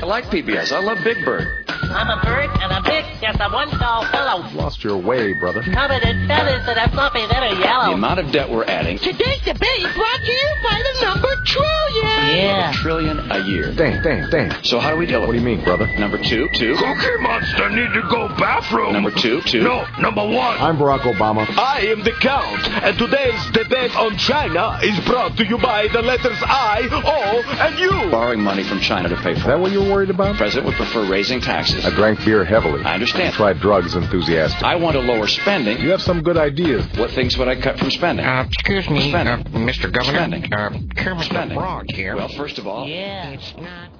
like PBS. I love Big Bird. I'm a bird, and I'm big, just a one-tall fellow. You've lost your way, brother. Covered in feathers that are fluffy that are yellow. The amount of debt we're adding. Today's debate is brought to you by the number trillion. Yeah. $1 trillion a year. Damn. So how do we deal with it? What do you mean, brother? Number two. Cookie Monster need to go bathroom. Number two. No, number one. I'm Barack Obama. I am the Count, and today's debate on China is brought to you by the letters I, O, and U. Borrowing money from China to pay for Is that what you were worried about? The president would prefer raising taxes. I drank beer heavily. I understand. Tried drugs enthusiastic. I want to lower spending. You have some good ideas. What things would I cut from spending? Excuse me, Spending. Mr. Governor. Spending. Kermit the Spending. Frog here. Well, first of all... Yeah. It's not